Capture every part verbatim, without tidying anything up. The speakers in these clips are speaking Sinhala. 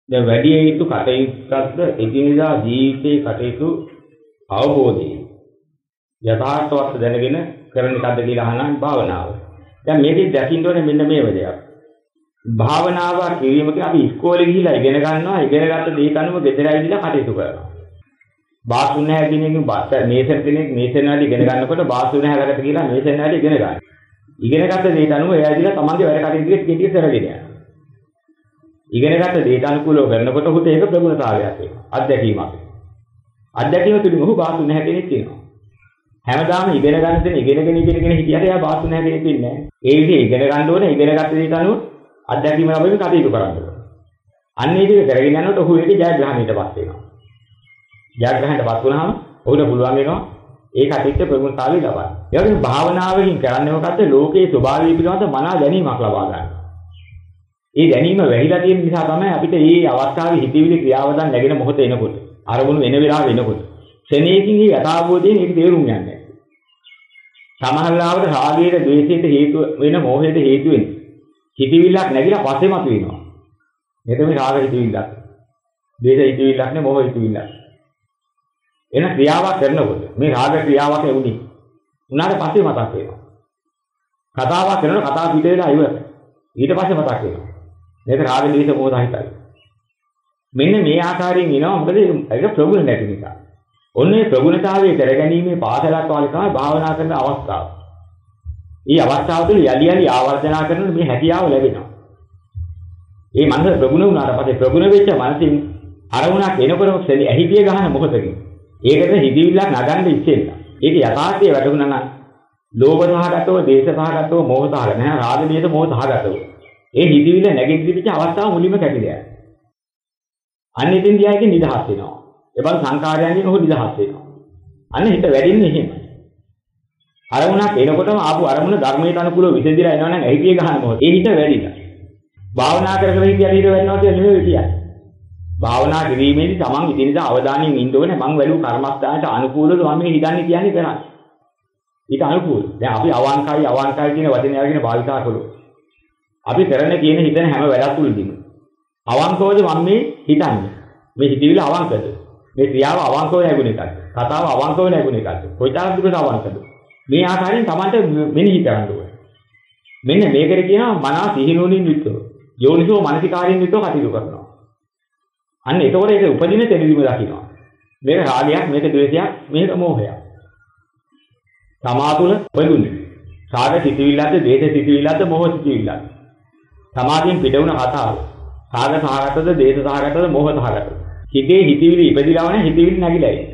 දැන් වැඩි යුතු කටයුත්තක්ද එදිනෙදා ජීවිතයේ කටයුතු අවබෝධය. යථාර්ථවත් දැනගෙන කරන එකද කියලා අහනවා භාවනාව. දැන් මේකෙන් දකින්න ඕනේ මෙන්න මේ වදයක්. භාවනාව කිරීමකින් අපි ඉස්කෝලේ ගිහිලා ඉගෙන ගන්නවා, ඉගෙන ගත්ත දේ අනුව ගෙදර ඇවිල්ලා කටයුතු කරනවා. බාස්ුණ හැදිනේකින් මේසන් කෙනෙක් මේසන් වල ඉගෙන ගන්නකොට බාස්ුණ හැලකට ගිහිලා මේසන් වල ඉගෙන ගන්නවා. ඉගෙන ගත්ත දේ අනුව එයා ඇවිල්ලා තමන්ගේ වැඩ කටයුතු ටික ටික කරගෙන යනවා. ඉගෙන ගත්ත දේට අනුකූලව කරනකොට ඔහුට ඒක ප්‍රගුණතාවයක් වෙනවා. අත්දැකීමක්. අත්දැකීම තුළින් ඔහු බාසුන හැදෙන්නේ තියෙනවා. හැමදාම ඉගෙන ගන්න දෙන ඉගෙනගෙන ඉගෙනගෙන හිටියට එයා බාසුන හැදෙන්නේ නැහැ. ඒ විදිහේ ඉගෙන ගන්න ඕනේ ඉගෙන ගත්ත දේට අනුව අත්දැකීම ලැබෙමින් කටයුතු කරන්න ඕනේ. අන්න ඒ විදිහට කරගෙන යනකොට ඔහු ඒකේ ජයග්‍රහණයටපත් වෙනවා. ජයග්‍රහණයටපත් වුණාම ඔහුට පුළුවන් වෙනවා ඒ කටයුත්ත ප්‍රගුණතාවය ලබන්න. ඒ වගේම භාවනාවකින් කරන්නේ මොකද්ද? ලෝකයේ ස්වභාවය පිළිබඳ මනා දැනීමක් ලබා ගන්න. ඒ දැනීම වැහිලා තියෙන නිසා තමයි අපිට මේ අවස්ථාවේ හිතවිලි ක්‍රියාවදන් නැගෙන මොහොත එනකොට අරමුණු වෙන වෙලාව වෙනකොට ක්ෂණයකින් මේ යථාභෝධයෙන් ඒක තේරුම් යන්නේ. සමහර ලාවට රාගයට, ද්වේෂයට හේතු වෙන මොහයට හේතු වෙන හිතවිල්ලක් නැగిලා පස්සේ මතුවෙනවා. මේක මේ රාග හිතවිල්ලක්. ද්වේෂ හිතවිල්ලක් නේ මොහ හිතවිල්ලක්. එන ක්‍රියාවක් කරනකොට මේ රාග ක්‍රියාවක් එවුනේ. උනාට පස්සේ මතක් වෙනවා. කතාවක් කරනකොට කතාව පිට වෙලා ඉවරයි. ඊට පස්සේ මතක් වෙනවා. මේක රාග ද්වේෂ මොහ සහිතයි. මෙන්න මේ ආකාරයෙන් එනවා මොකද ඒක ප්‍රගුණ නැති නිසා. ඔන්නේ ප්‍රගුණතාවයේ කරගැනීමේ පාසලක් වගේ තමයි භාවනා කරන අවස්ථාව. මේ අවස්ථාව තුළ යලි යලි ආවර්ජනා කරන මේ හැකියාව ලැබෙනවා. මේ මනස ප්‍රගුණ වුණාට පස්සේ ප්‍රගුණ වෙච්ච මනසින් අරමුණක් එනකොටම සෙලි ඇහිතිය ගන්න මොහොතකින්. ඒකට හිතවිල්ලක් නගන්න ඉච්චෙන්න. ඒක යථාර්ථයේ වැටුණා නම් ලෝභ සහගතව, දේශ සහගතව, මෝහ සහගතව නෑ රාග දේශ මොහ සහගතව. ඒ හිතවිල්ල නැගෙද්දිච්ච අවස්ථාව මුලින්ම කැපිලා යනවා. අන්න ඉතින් දිහාකින් නිදහස් වෙනවා. ඒබල් සංකාරයන්ගෙන් ඔහු නිදහස් වෙනවා. අන්න හිත වැඩින්නේ එහෙම. අරමුණක් එනකොටම ආපු අරමුණ ධර්මයට අනුකූලව විසඳිලා එනවා නම් ඇහිතිය ගන්න මොහොත. ඒ හිත වැඩිලා. භාවනා කර කර හිතියලා හිත වැඩිනවා කියලා නෙමෙයි කියන්නේ. භාවනා කිරීමේදී තමන් ඉදිනදා අවධානයෙන් ඉන්න ඕනේ මං වැළු කර්මස්ථානට අනුකූලව මම මේ හිතන්නේ කියන්නේ කරන්නේ. ඊට අනුකූල. දැන් අපි අවංකයි අවංකයි කියන වචනය අරගෙන භාවිතා කළොත් අපි කරන කියන හිතන හැම වැඩක් තුලදීම අවංකවද මම මේ හිතන්නේ. මේ හිතවිල්ල අවංකද? මේ ක්‍රියාව අවංකව ලැබුණ එකක්ද? කතාව අවංකව ලැබුණ එකක්ද? කොයිතරම් දුරට අවංකද? මේ ආකාරයෙන් Tamanට මෙනෙහි කරන්න ඕනේ. මෙන්න මේකට කියනවා මනස සිහිනුවණින් යුක්තව. යෝනිසෝ මනසිකාරයෙන් යුක්තව කටයුතු කරනවා. අන්න එතකොට ඒක උපදින තෙලිදිම දකින්නවා. මේක රාගයක්, මේක ද්වේෂයක්, මේක මෝහයක්. තමා තුළ උපදින්නේ. රාග සිතිවිල්ලක්ද, ද්වේෂ සිතිවිල්ලක්ද, මෝහ සිතිවිල්ලක්ද? සමාධියෙන් පිට වුණ කතාව. රාග සහගතද, ද්වේෂ සහගතද, මෝහ සහගතද? හිතේ හිතවිලි ඉපදිලා වුණ හිතවිලි නැగిලා එන්නේ.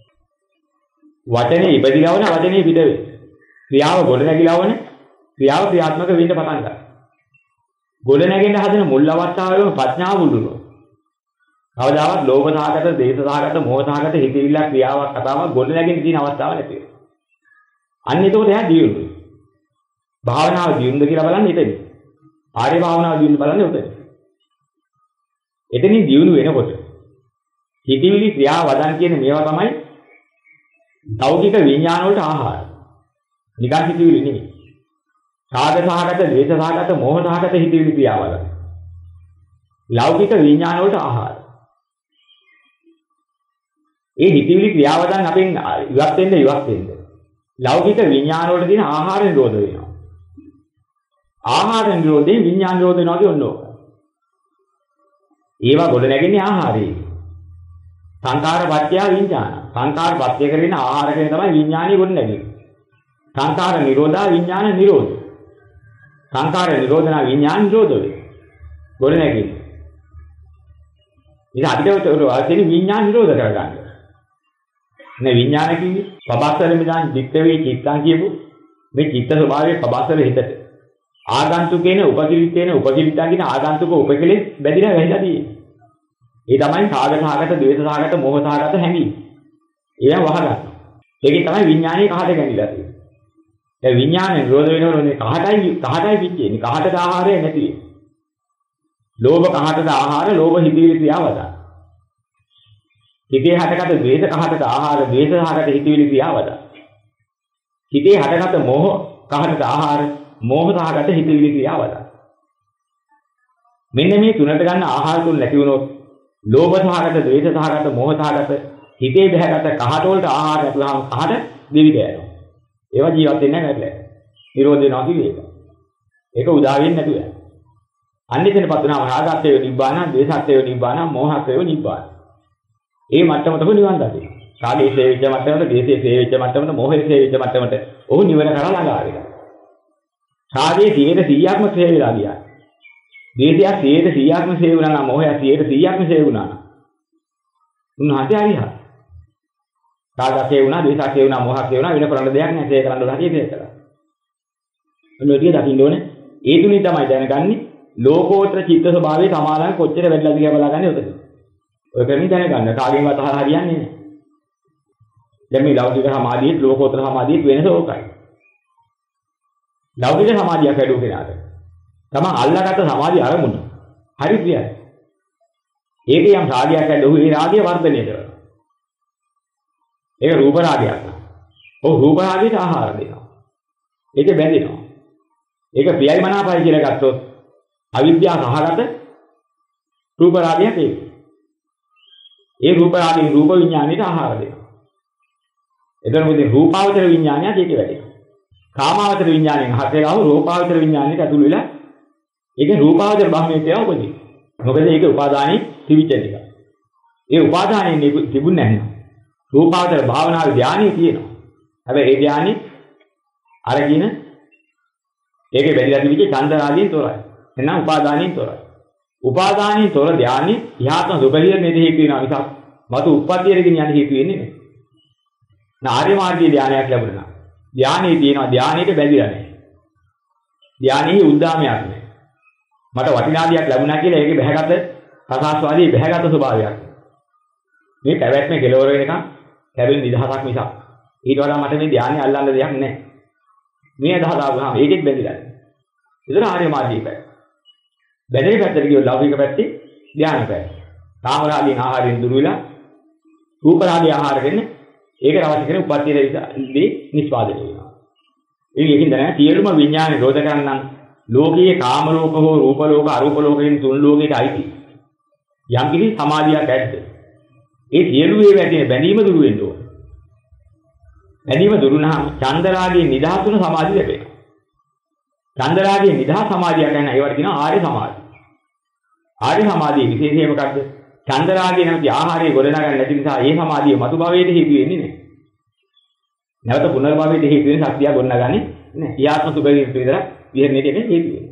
වචනේ ඉපදිලා වුණ වචනේ පිට වෙන්නේ. ක්‍රියාව ගොඩ නැగిලා වුණ ක්‍රියාව ක්‍රියාත්මක වෙන්න පටන් ගන්නවා. ගොඩ නැගෙන්න හදන මුල් අවස්ථාවේම ප්‍රඥාව බුදුනවා. කවදාවත් ලෝභ සහගත, දේශ සහගත, මෝහ සහගත හිතවිල්ල ක්‍රියාවක් කතාවක් ගොඩ නැගෙන්න තියෙන අවස්ථාවක් නැති වෙනවා. අන්න ඒකෝට එයා දියුණුයි. භාවනාව දියුණුද කියලා බලන්නේ එතන. ආර්ය භාවනාව දියුණුද බලන්නේ උතන. එතනින් දියුණු වෙනකොට හිතවිලි ක්‍රියා වදන් කියන මේවා තමයි ලෞකික විඥාන වලට ආහාර. නිකන් හිතවිලි නෙමෙයි. රාග සහගත, ද්වේෂ සහගත, මෝහ සහගත හිතවිලි ක්‍රියාවල. ලෞකික විඥාන වලට ආහාර. ඒ හිතවිලි ක්‍රියාවදන් අපෙන් ඉවත් වෙන්න ඉවත් වෙන්න. ලෞකික විඥාන වලට තියෙන ආහාර නිරෝධ වෙනවා. ආහාර නිරෝධයෙන් විඥාන නිරෝධ වෙනවා කියන්නේ ඕක. ඒවා ගොඩ නැගෙන්නේ ආහාරයෙන්. සංකාර පත්‍ය විඥාන. සංකාර පත්‍ය කරගෙන ආහාර කරගෙන තමයි විඥානිය ගොඩ නැගෙන්නේ. සංකාර නිරෝධා විඥාන නිරෝධ. සංකාර නිරෝධනා විඥාන නිරෝධ වේ. ගොඩ නැගෙන්නේ. ඉතින් අපිට තියෙන විඥාන නිරෝධ කරගන්න. නේ විඥාන කිව්වේ පබස්සර මිදාන් දික්කවේ චිත්තං කියපු මේ චිත්ත ස්වභාවයේ පබස්සර හිතට ආගන්තුකේන උපකිලිතේන උපකිලිතා කියන ආගන්තුක උපකලෙස් බැඳිලා වැහිලා තියෙන්නේ. ඒ තමයි සාගත සාගත ද්වේෂ සාගත මෝහ සාගත හැඟීම්. ඒවා වහගන්න. ඒකේ තමයි විඥානයේ කහට ගැනිලා තියෙන්නේ. දැන් විඥානය නිරෝධ වෙනකොට මේ කහටයි කහටයි පිච්චෙන්නේ. කහටට ආහාරය නැති වෙන්නේ. ලෝභ කහටට ආහාර ලෝභ හිතවිලි ක්‍රියාවද. හිතේ හටගත් ද්වේෂ කහටට ආහාර ද්වේෂ සහගත හිතවිලි ක්‍රියාවද. හිතේ හටගත් මෝහ කහටට ආහාර මෝහ සහගත හිතවිලි ක්‍රියාවද. මෙන්න මේ තුනට ගන්න ආහාර තුන නැති වුණොත් ලෝභ සහගත, ද්වේෂ සහගත, මෝහ සහගත හිතේ බහැගත කහට වලට ආහාර නැතුවම කහට දෙවි ගෑනවා. ඒවා ජීවත් වෙන්නේ නැහැ නේද? නිරෝධ වෙනවා කිව්වේ ඒක. ඒක උදා වෙන්නේ නැතුව යනවා. අනිත්‍යනපත් වෙනාම රාගත්වය නිබ්බාන, ද්වේෂත්වය නිබ්බාන, මොහත්වය නිබ්බාන. ඒ මට්ටමතම නිවන් දකිනවා. රාගයේ සේවිච්ච මට්ටමට, ද්වේෂයේ සේවිච්ච මට්ටමට, මොහයේ සේවිච්ච මට්ටමට ඔහු නිවන කරා ළඟා වෙනවා. රාගයේ සියයට සීයක්ම සේ වෙලා ගියා. ද්වේෂය සියයට සීයක්ම සේ වුණා නම්, මොහය සියයට සීයක්ම සේ වුණා නම් උන්වහන්සේ හරියට. රාගකේ වුණා, ද්වේෂකේ වුණා, මොහකේ වුණා වෙන කරන්න දෙයක් නැහැ. ඒ කරන්න හරියට ඒක කරා. ඔන්න ටික දකින්න ඕනේ. ඒ තුنين තමයි දැනගන්නේ ලෝකෝත්තර චිත්ත ස්වභාවයේ සමාලං කොච්චර වැඩිලාද කියලා බලාගන්නේ උතන. ඔය ක්‍රමෙන් දැනගන්න. කාගෙන්වත් අහලා හරියන්නේ නැහැ. දැන් මේ ලෞකික සමාධියේ ලෝකෝත්තර සමාධියේ වෙනස ඕකයි. ලෞකික සමාධියක් වැඩුව කෙනාට තමන් අල්ලාගත්ත සමාධිය අරමුණ හරි ප්‍රියයි. ඒකේ යම් රාගයක් ඇද්ද ඔහු ඒ රාගය වර්ධනය කරනවා. ඒක රූප රාගයක් නා. ඔහු රූප රාගයට ආහාර දෙනවා. ඒක බැඳෙනවා. ඒක ප්‍රියයි මනාපයි කියලා ගත්තොත් අවිද්‍යාව සහගත රූප රාගයක් ඒක. ඒ රූප රාගයෙන් රූප විඥාණයට ආහාර දෙනවා. එතන මොකද රූපාවචර විඥානයත් ඒකේ වැඩේ. කාමාවචර විඥාණයෙන් හතරව රූපාවචර විඥානයට ඇතුළු වෙලා ඒක රූපාවචර භාවයේ තියව උපදී. මොකද ඒක උපාදානයේ තිබිච්ච එක. ඒ උපාදානයේ තිබුණ නැහැ. රූපාවචර භාවනාවේ ධානයේ තියෙනවා. හැබැයි ඒ ධානයේ අර කියන ඒකේ බැඳලා තිබිච්ච ඡන්ද රාගයෙන් තොරයි. එහෙනම් උපාදානයෙන් තොරයි. උපාදානයෙන් තොර ධානයේ ඉහාත්ම සුඛලියනේ හේතු වෙනවා මිසක් මතු උප්පත්තියට ගෙන යන හේතු වෙන්නේ නැහැ. නාර්ය මාර්ගයේ ධානයක් ලැබුණා. ධානයේ තියෙනවා ධානයට බැඳිලා නැහැ. ධානයේ උද්දාමයක් නැහැ. මට වටිනාදියක් ලැබුණා කියලා ඒකේ බහැගත රසාස්වාදී බහැගත ස්වභාවයක්. මේ පැවැත්මේ කෙලවර වෙනකන් ලැබෙන නිදහසක් මිසක් ඊට වඩා මට මේ ධානය අල්ලන්න දෙයක් නැහැ. මේ අදහස ආවම ඒකෙත් බැඳිලා නැහැ. ඒතර ආර්ය මාර්ගයේ පැත්ත. බැඳෙන පැත්තට ගියොත් ලෞකික පැත්තේ ධානය පැත්ත. කාම රාගයෙන් ආහාරයෙන් දුර වෙලා රූප රාගයේ ආහාර වෙන්නේ ඒකට අවශ්‍ය කරන උපත්තියේදී නිස්පාදනය වෙනවා. ඒකකින් දැනගන්න සියලුම විඥාන නිරෝධ කරන්නම් ලෝකයේ කාම ලෝක හෝ රූප ලෝක අරූප ලෝකයෙන් තුන් ලෝකයට අයිති. යම් කිසි සමාධියක් ඇද්ද? ඒ සියලු ඒවා ඇති බැඳීම දුරු වෙන්න ඕන. බැඳීම දුරු නම් චන්දරාගයේ නිදහස් වුණ සමාධිය ලැබෙනවා. චන්දරාගයේ නිදහස් සමාධියක් ගැන ඒවට කියනවා ආර්ය සමාධිය. ආර්ය සමාධියේ විශේෂය මොකක්ද? චන්දරාගයේ නැති ආහාරය ගොඩනගන්න නැති නිසා ඒ සමාධිය මතු භවයට හේතු වෙන්නේ නැහැ. නැවත පුනර්භවයට හේතු වෙන ශක්තිය ගොඩනගන්නේ නැහැ. ඊයාත්ම සුභ විතර විහෙරණයට හේතු වෙනවා.